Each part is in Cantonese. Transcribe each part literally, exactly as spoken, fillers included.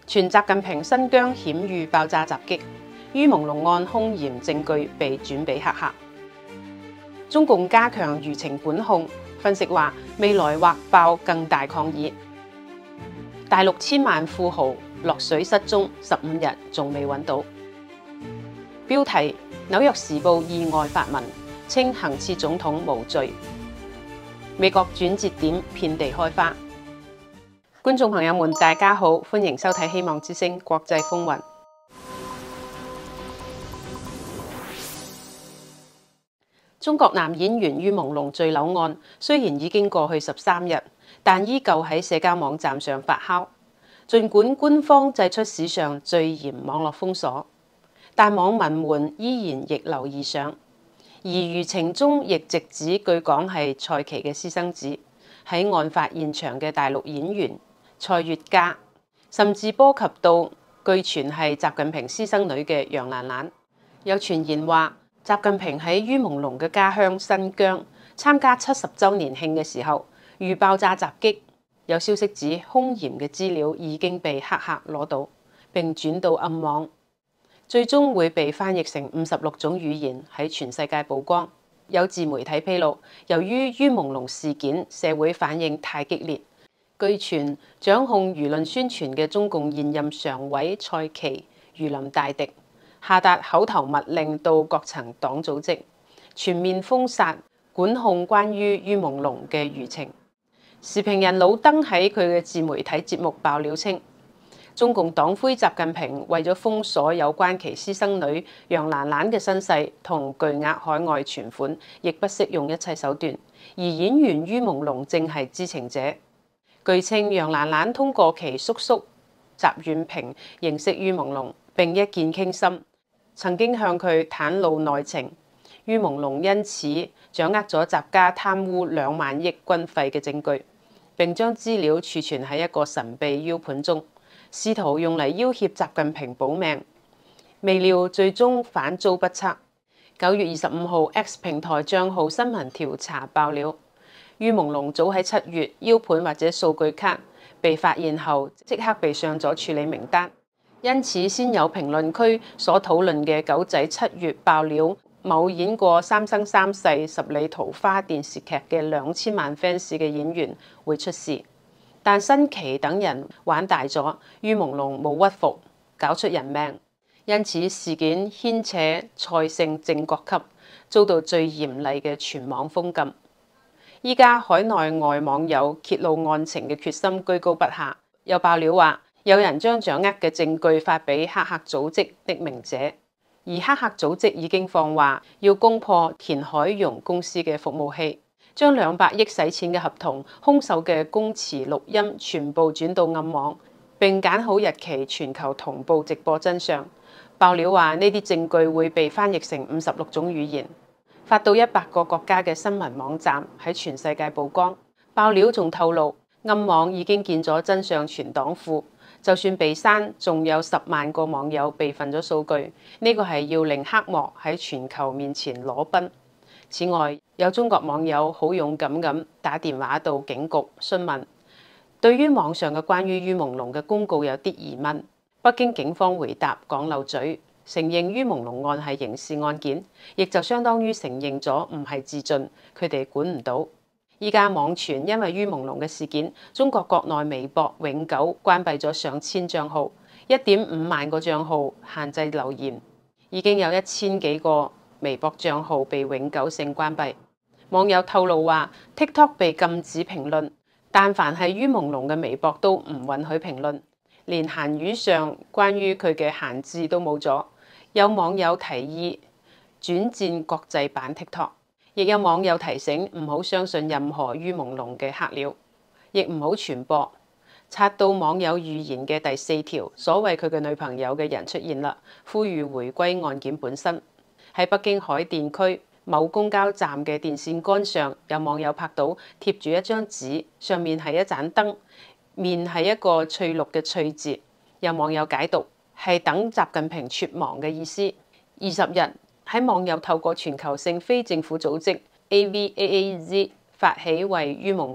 傳習近平新疆險遇爆炸襲擊，于朦朧案兇嫌證據被轉俾黑客。中共加強輿情管控，分析話未來或爆更大抗議。大陸千萬富豪落水失蹤十五日，仲未揾到。標題：紐約時報意外發文，稱行刺總統無罪。美國轉折點遍地開花。觀眾朋友們，大家好，歡迎收睇《希望之聲》國際風雲。中國男演員于朦朧墜樓案雖然已經過去十三日，但依舊喺社交網站上發酵。儘管官方祭出史上最嚴網絡封鎖，但網民們依然逆流而上。而輿情中亦直指據講係蔡奇嘅私生子，喺案發現場嘅大陸演員蔡月嘉，甚至波及到據傳係習近平私生女嘅楊蘭蘭。有傳言話，習近平喺于朦朧嘅家鄉新疆參加七十週年慶嘅時候遇爆炸襲擊。有消息指，兇嫌嘅資料已經被黑客攞到，並轉到暗網，最終會被翻譯成五十六種語言喺全世界曝光。有自媒體披露，由於于朦朧事件社會反應太激烈，據傳掌控輿論宣傳嘅中共現任常委蔡奇如臨大敵，下達口頭密令到各層黨組織，全面封殺管控關於于朦朧嘅輿情。時評人老登喺佢嘅自媒體節目爆料稱，中共黨魁習近平為咗封鎖有關其私生女楊蘭蘭嘅身世同巨額海外存款，亦不惜用一切手段，而演員于朦朧正係知情者。據稱，楊蘭蘭通過其叔叔習遠平認識于朦朧，並一見傾心，曾經向佢袒露內情。于朦朧因此掌握咗習家貪污兩萬億軍費嘅證據，並將資料儲存喺一個神秘 U 盤中，試圖用嚟要挾習近平保命。未料最終反遭不測。九月二十五號 X 平台帳號新聞調查爆料，于朦朧早喺七月 U 盤或者數據卡被發現後，即刻被上咗處理名單。因此先有評論區所討論嘅狗仔七月爆料某演過《三生三世十里桃花》電視劇嘅兩千萬 fans 嘅演員會出事。但新奇等人玩大咗，于朦朧冇屈服，搞出人命。因此事件牽扯蔡姓正國級，遭到最嚴厲嘅全網封禁。依家海內外網友揭露案情嘅決心居高不下。有爆料話，有人將掌握嘅證據發俾黑客組織匿名者，而黑客組織已經放話要攻破田海蓉公司嘅服務器，將兩百億洗錢嘅合同、兇手嘅供詞錄音全部轉到暗網，並揀好日期全球同步直播真相。爆料話呢啲證據會被翻譯成五十六種語言，發到一百個國家嘅新聞網站，喺全世界曝光。爆料仲透露，暗網已經建咗真相存檔庫，就算被刪，仲有十萬個網友備份咗數據。呢個係要令黑幕喺全球面前裸奔。此外，有中國網友好勇敢咁打電話到警局詢問，對於網上嘅關於于朦朧嘅公告有啲疑問。北京警方回答講漏嘴，承認于朦朧案係刑事案件，亦就相當於承認咗唔係自盡，佢哋管唔到。依家網傳因為于朦朧嘅事件，中國國內微博永久關閉咗上千帳號，一點五萬個帳號限制留言，已經有一千幾個微博帳號被永久性關閉。網友透露話 ，TikTok 被禁止評論，但凡係于朦朧嘅微博都唔允許評論。連閒魚上關於佢嘅閒置都冇咗。有網友提議轉戰國際版 TikTok， 亦有網友提醒唔好相信任何于朦朧嘅黑料，亦唔好傳播。刷到網友預言嘅第四條，所謂佢嘅女朋友嘅人出現啦，呼籲回歸案件本身。喺北京海淀區某公交站嘅電線桿上，有網友拍到貼住一張紙，上面係一盞燈，面係一個翠綠嘅翠字，有網友解讀係等習近平猝亡嘅意思。二十日喺網友透過全球性非政府組織 A V A A Z 發起為于朦朧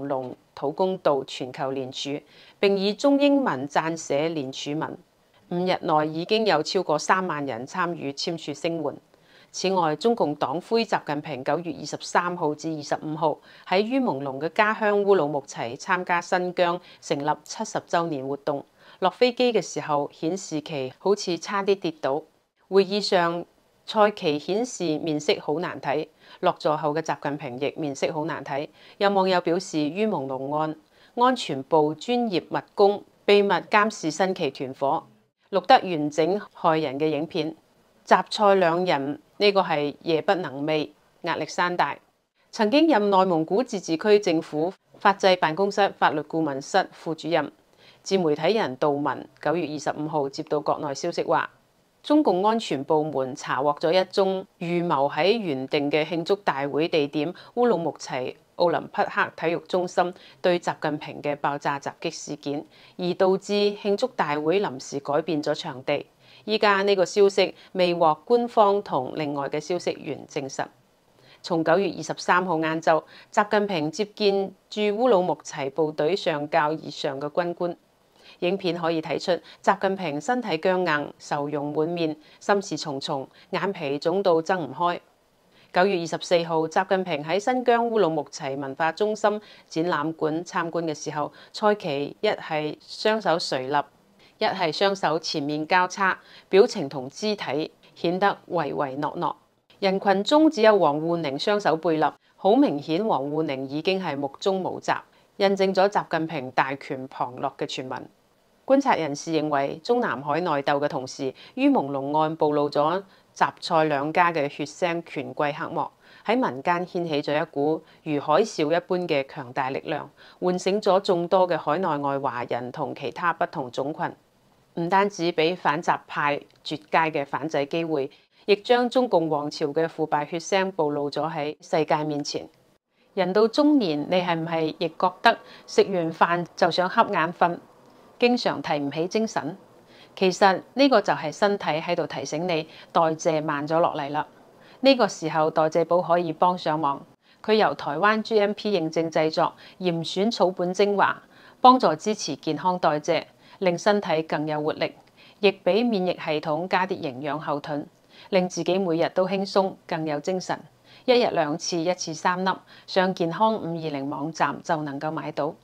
土公道全球聯署，並以中英文撰寫聯署文。五日內已經有超過三萬人參與簽署聲援。此外，中共黨魁習近平九月二十三號至二十五號喺于朦朧嘅家鄉烏魯木齊參加新疆成立七十週年活動。落飛機嘅時候，顯示旗好似差啲跌倒。會議上，蔡奇顯示面色好難睇。落座後嘅習近平亦面色好難睇。有網友表示，于朦朧案安全部專業密工，秘密監視新奇團伙，錄得完整害人嘅影片。習蔡兩人呢、這個係夜不能寐，壓力山大。曾經任內蒙古自治區政府法制辦公室法律顧問室副主任、自媒體人杜文九月二十五號接到國內消息話，中共安全部門查獲咗一宗預謀喺原定嘅慶祝大會地點烏魯木齊奧林匹克體育中心對習近平嘅爆炸襲擊事件，而導致慶祝大會臨時改變咗場地。依家呢個消息未獲官方同另外嘅消息源證實。從九月二十三號晏晝，習近平接見駐烏魯木齊部隊上校以上嘅軍官。影片可以睇出習近平身體僵硬、愁容滿面、心事重重，眼皮腫到睜唔開。九月二十四號，習近平喺新疆烏魯木齊文化中心展覽館參觀嘅時候，蔡奇一係雙手垂立，一係雙手前面交叉，表情同肢體顯得唯唯諾諾。人群中只有王滬寧雙手背立，好明顯王滬寧已經係目中無雜，印證咗習近平大權旁落嘅傳聞。觀察人士認為，中南海內鬥嘅同時，于朦朧案暴露咗習蔡兩家嘅血腥權貴黑幕，喺民間掀起咗一股如海嘯一般嘅強大力量，喚醒咗眾多嘅海內外華人同其他不同種群。唔單止俾反習派絕佳嘅反制機會，亦將中共皇朝嘅腐敗血腥暴露咗喺世界面前。人到中年，你係唔係亦覺得食完飯就想瞌眼瞓，經常提唔起精神？其實呢個就係身體喺度提醒你代謝慢咗落嚟啦。呢個時候代謝寶可以幫上忙，佢由台灣 G M P 認證製作，嚴選草本精華，幫助支持健康代謝，令身體更有活力，亦俾免疫系統加啲營養後盾，令自己每日都輕鬆更有精神。一日兩次，一次三粒，上健康五二零網站就能夠買到。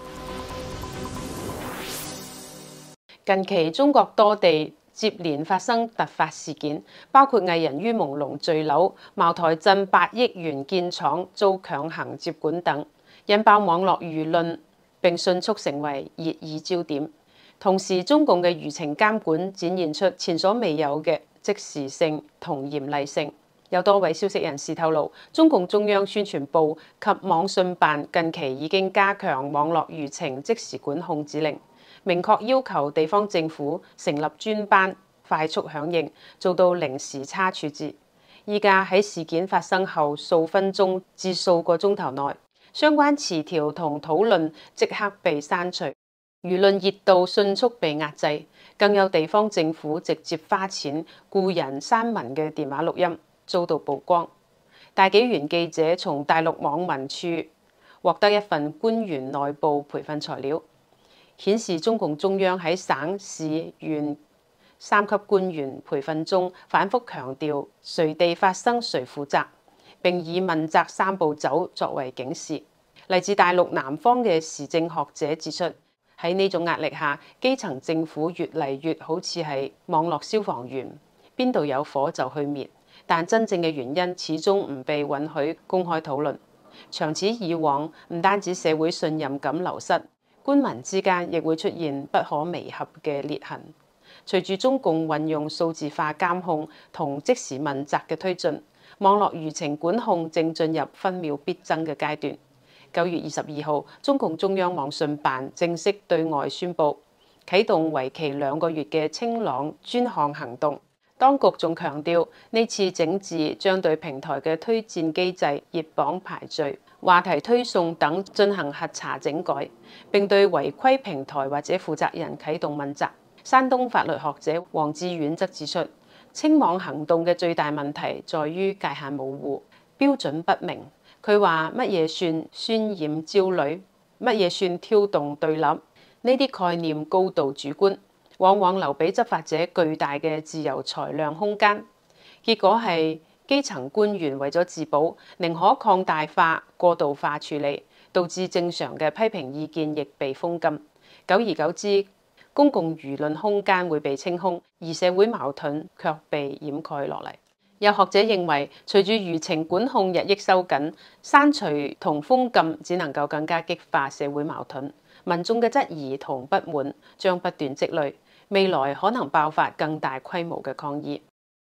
近期中國多地接連發生突發事件，包括藝人于朦朧墜樓、茅台鎮八億元建廠遭強行接管等，引爆網絡輿論並迅速成為熱議焦點。同時，中共嘅輿情監管展現出前所未有嘅即時性同嚴厲性。有多位消息人士透露，中共中央宣傳部及網信辦近期已經加強網絡輿情即時管控指令，明確要求地方政府成立專班，快速響應，做到零時差處置。依家喺事件發生後數分鐘至數個鐘頭內，相關詞條同討論即刻被刪除，輿論熱度迅速被壓制。更有地方政府直接花錢雇人刪文嘅電話錄音遭到曝光。大紀元記者從大陸網民處獲得一份官員內部培訓材料，顯示中共中央喺省市縣三級官員培訓中反覆強調隨地發生誰負責，並以問責三步走作為警示。嚟自大陸南方嘅時政學者指出，喺呢種壓力下，基層政府越嚟越好似係網絡消防員，邊度有火就去滅，但真正嘅原因始終唔被允許公開討論。長此以往，唔單止社會信任感流失，官民之間亦會出現不可彌合嘅裂痕。隨住中共運用數字化監控同即時問責嘅推進，網絡輿情管控正進入分秒必爭嘅階段。九月二十二號，中共中央網信辦正式對外宣布啟動為期兩個月嘅清朗專項行動。當局仲強調，呢次整治將對平台嘅推薦機制、熱榜排序、話題推送等進行核查整改，並對違規平台或者負責人啟動問責。山東法律學者黃志遠則指出，清網行動嘅最大問題在於界限模糊、標準不明。佢話乜嘢算渲染焦慮？ 乜嘢算挑動對立？呢啲概念高度主觀，往往留俾執法者巨大嘅自由裁量空間。結果係基層官員為咗自保，寧可擴大化、過度化處理，導致正常嘅批評意見亦被封禁。久而久之，公共輿論空間會被清空，而社會矛盾卻被掩蓋落嚟。有學者認為，隨住輿情管控日益收緊，刪除同封禁只能夠更加激化社會矛盾，民眾嘅質疑同不滿將不斷積累，未來可能爆發更大規模嘅抗議。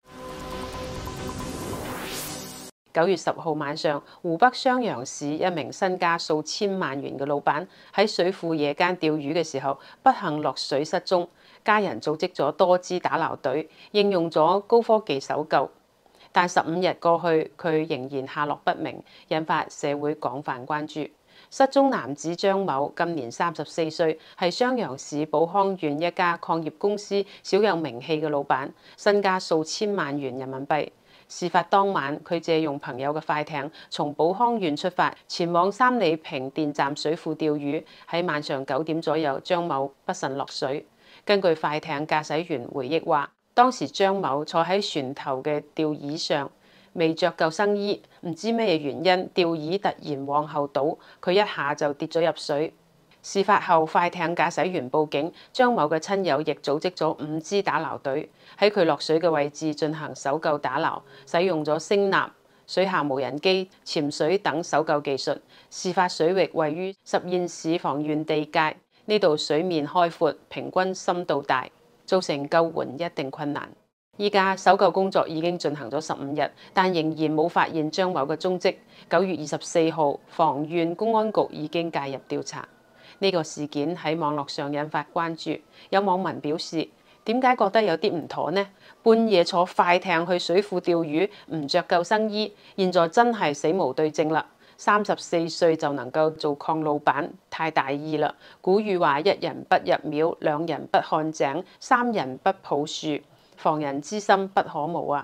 九月十號晚上，湖北襄陽市一名身家數千萬元嘅老闆喺水庫夜間釣魚嘅時候，不幸落水失蹤，家人組織咗多支打撈隊，應用咗高科技搜救。但十五日過去，佢仍然下落不明，引發社會廣泛關注。失蹤男子張某今年三十四歲，係襄陽市寶康縣一家礦業公司小有名氣嘅老闆，身家數千萬元人民幣。事發當晚，佢借用朋友嘅快艇從寶康縣出發，前往三里坪電站水庫釣魚。喺晚上九點左右，張某不慎落水。根據快艇駕駛員回憶話，當時張某坐喺船頭嘅吊椅上，未着救生衣，唔知咩原因，吊椅突然往後倒，佢一下就跌咗入水。事發後，快艇駕駛員報警，張某嘅親友亦組織咗五支打撈隊，喺佢落水嘅位置進行搜救打撈，使用咗聲納、水下無人機、潛水等搜救技術。事發水域位於十堰市防縣地界，呢度水面開闊，平均深度大，造成救援一定困難。依家搜救工作已經進行咗十五日，但仍然冇發現張某嘅蹤跡。九月二十四號，防縣公安局已經介入調查。呢個事件喺網絡上引發關注，有網民表示：點解覺得有啲唔妥呢？半夜坐快艇去水庫釣魚，唔着救生衣，現在真係死無對證啦！三十四歲就能夠做礦老闆，太大意啦！古語話：一人不入廟，兩人不看井，三人不抱樹，防人之心不可無啊！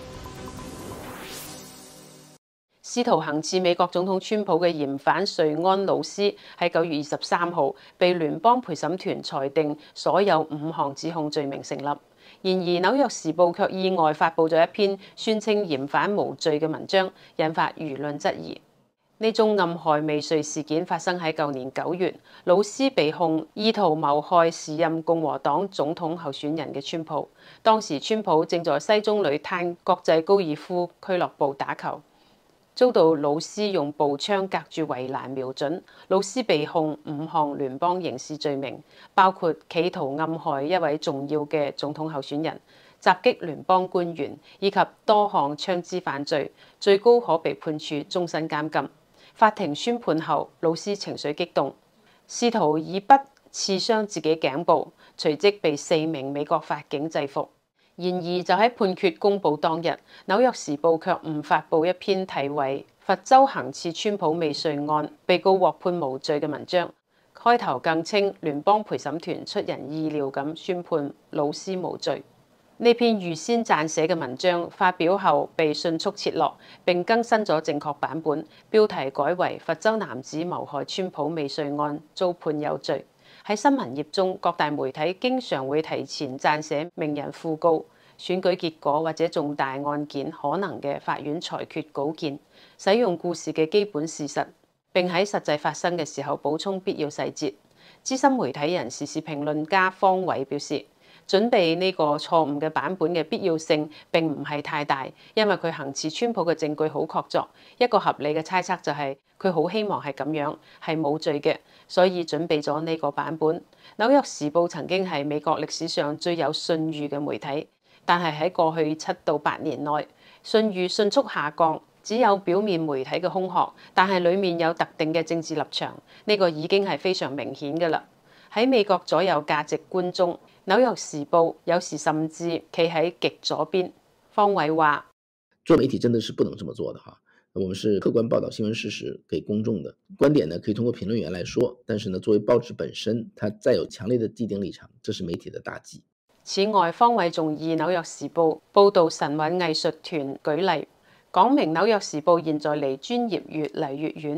試圖行刺美國總統川普嘅嫌犯瑞安魯斯喺九月二十三號被聯邦陪審團裁定所有五項指控罪名成立。然而，《紐約時報》卻意外發布咗一篇宣稱嫌犯無罪嘅文章，引發輿論質疑。呢宗暗害未遂事件發生喺舊年九月，魯斯被控意圖謀害時任共和黨總統候選人嘅川普。當時川普正在西中旅灘國際高爾夫俱樂部打球，遭到魯斯用步槍隔住圍欄瞄準。魯斯被控五項聯邦刑事罪名，包括企圖暗害一位重要嘅總統候選人、襲擊聯邦官員以及多項槍支犯罪，最高可被判處終身監禁。法庭宣判後，魯斯情緒激動，試圖以筆刺傷自己頸部，隨即被四名美國法警制服。然而，就喺判決公佈當日，《紐約時報》卻誤發布一篇題為《佛州行刺川普未遂案，被告獲判無罪》嘅文章。開頭更稱聯邦陪審團出人意料咁宣判魯斯無罪。呢篇預先撰寫嘅文章發表後被迅速撤落，並更新咗正確版本，標題改為《佛州男子謀害川普未遂案遭判有罪》。喺新聞業中，各大媒體經常會提前撰寫名人訃告、選舉結果或者重大案件可能嘅法院裁決稿件，使用故事嘅基本事實，並喺實際發生嘅時候補充必要細節。資深媒體人、時事評論家方偉表示，準備呢個錯誤嘅版本嘅必要性並唔係太大，因為佢行刺川普嘅證據好確鑿。一個合理嘅猜測就係佢好希望係咁樣，係冇罪嘅，所以準備咗呢個版本。紐約時報曾經係美國歷史上最有信譽嘅媒體，但係喺過去七到八年內，信譽迅速下降。只有表面媒體嘅空殼，但係裡面有特定嘅政治立場，呢個已經係非常明顯㗎啦。喺美國左右價值觀中，紐約時報有時甚至企喺極左邊。方偉話： 做媒體真的是不能這麼做的哈。我們是客觀報道新聞事實給公眾的觀點呢，可以通過評論員來說，但是呢，作為報紙本身，它再有強烈的既定立場，這是媒體的大忌。 此外，方偉仲以紐約時報報導神韻藝術團舉例，講明紐約時報現在離專業越嚟越遠。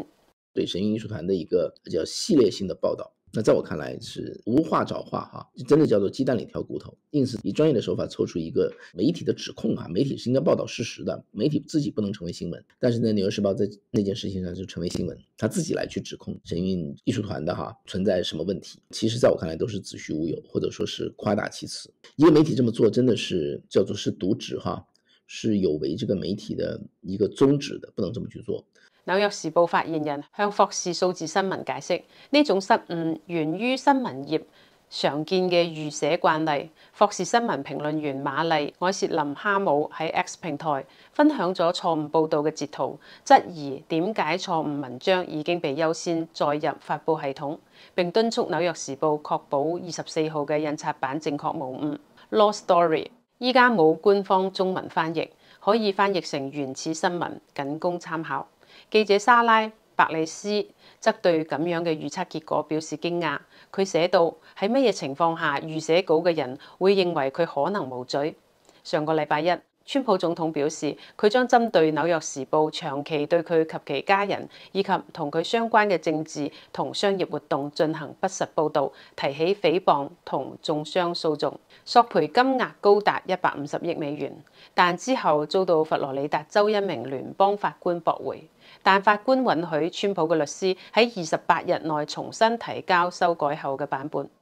对神韵艺术团的一个叫系列性的报道。那在我看来是无话找话哈，真的叫做鸡蛋里挑骨头，硬是以专业的手法凑出一个媒体的指控啊，媒体是应该报道事实的，媒体自己不能成为新闻。但是呢，《纽约时报》在那件事情上就成为新闻，他自己来去指控神韵艺术团的哈存在什么问题，其实在我看来都是子虚乌有，或者说是夸大其词。一个媒体这么做真的是叫做是渎职哈，是有违這個媒體的一個宗旨的，不能這麼去做。 紐約時報發言人向霍士數字新聞解釋，呢種失誤源於新聞業常見嘅預寫慣例。霍士新聞評論員瑪麗·愛薛林哈姆喺 X 平台分享咗錯誤報導嘅截圖，質疑點解錯誤文章已經被優先載入發布系統，並敦促紐約時報確保二十四號嘅印刷版正確無誤。Law Story 依家冇官方中文翻譯，可以翻譯成原始新聞，僅供參考。記者莎拉·白利斯則對咁樣嘅預測結果表示驚訝。佢寫到喺乜嘢情況下預寫稿嘅人會認為佢可能無罪？上個禮拜一，川普總統表示佢將針對《紐約時報》長期對佢及其家人以及同佢相關嘅政治同商業活動進行不實報導，提起誹謗同中傷訴訟，索賠金額高達一百五十億美元，但之後遭到佛羅里達州一名聯邦法官駁回。但法官允許川普嘅律師喺二十八日內重新提交修改後嘅版本。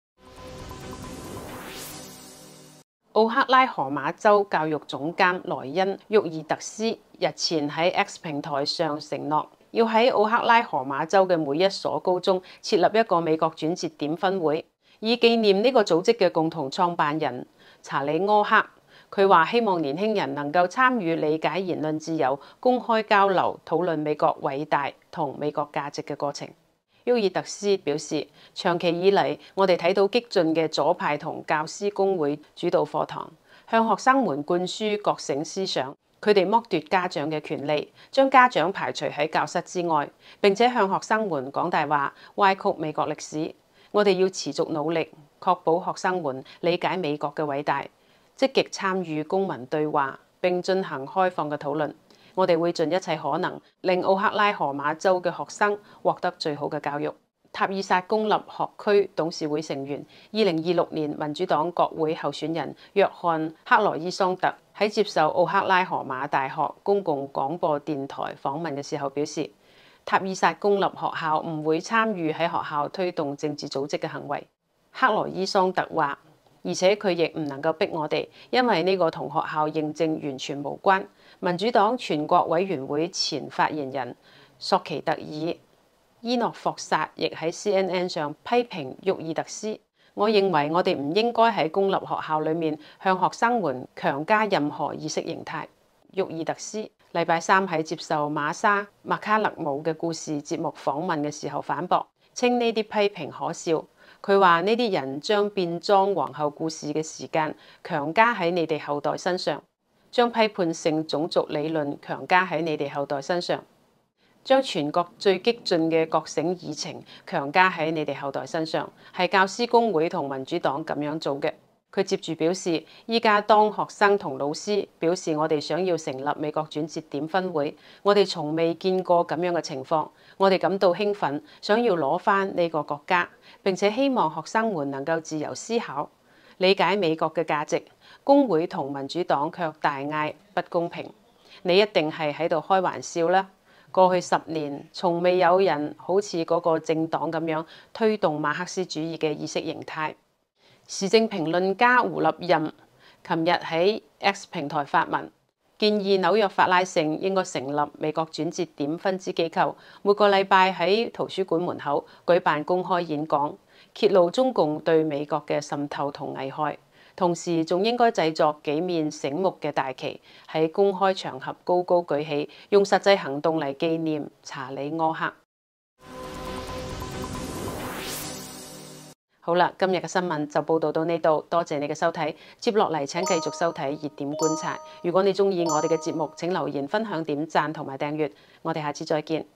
奧克拉荷馬州教育總監萊恩·沃爾特斯日前喺 X 平台上承諾，要喺奧克拉荷馬州嘅每一所高中設立一個美國轉折點分會，以紀念呢個組織嘅共同創辦人查理·柯克。佢話希望年輕人能夠參與理解言論自由、公開交流、討論美國偉大同美國價值嘅過程。沃爾特斯表示，長期以嚟，我哋睇到激進嘅左派同教師工會主導課堂，向學生們灌輸覺醒思想。佢哋剝奪家長嘅權利，將家長排除喺教室之外，並且向學生們講大話，歪曲美國歷史。我哋要持續努力，確保學生們理解美國嘅偉大，積極參與公民對話，並進行開放嘅討論。我哋會盡一切可能，令奧克拉荷馬州嘅學生獲得最好嘅教育。塔爾薩公立學區董事會成員、二零二六年民主黨國會候選人約翰·克羅伊桑特喺接受奧克拉荷馬大學公共廣播電台訪問嘅時候表示，塔爾薩公立學校唔會參與喺學校推動政治組織嘅行為。克羅伊桑特話，而且佢亦唔能夠逼我哋，因為呢個同學校認證完全無關。民主黨全國委員會前發言人索奇特爾伊諾霍薩亦喺 C N N 上批評沃爾特斯。我認為我哋唔應該喺公立學校裏面向學生們強加任何意識形態。沃爾特斯禮拜三喺接受瑪莎麥卡勒姆嘅故事節目訪問嘅時候反駁，稱呢啲批評可笑。佢話呢啲人將變裝皇后故事嘅時間強加喺你哋後代身上，將批判性種族理論強加喺你哋後代身上，將全國最激進嘅覺醒議程強加喺你哋後代身上，係教師工會同民主黨咁樣做嘅。佢接住表示，依家當學生同老師表示我哋想要成立美國轉折點分會，我哋從未見過咁樣嘅情況，我哋感到興奮，想要攞返呢個國家，並且希望學生們能夠自由思考，理解美國嘅價值。工會同民主黨卻大嗌不公平，你一定係喺度開玩笑啦！過去十年，從未有人好似嗰個政黨咁樣推動馬克思主義嘅意識形態。時政評論家胡立任琴日喺 X 平台發文，建議紐約法拉盛應該成立美國轉折點分支機構，每個禮拜喺圖書館門口舉辦公開演講，揭露中共對美國嘅滲透同危害。同時仲應該製作幾面醒目嘅大旗，喺公開場合高高舉起，用實際行動嚟紀念查理柯克。好啦，今日嘅新聞就報導到呢度，多謝你嘅收睇。接落嚟請繼續收睇熱點觀察。如果你鍾意我哋嘅節目，請留言、分享、點讚同埋訂閱。我哋下次再見。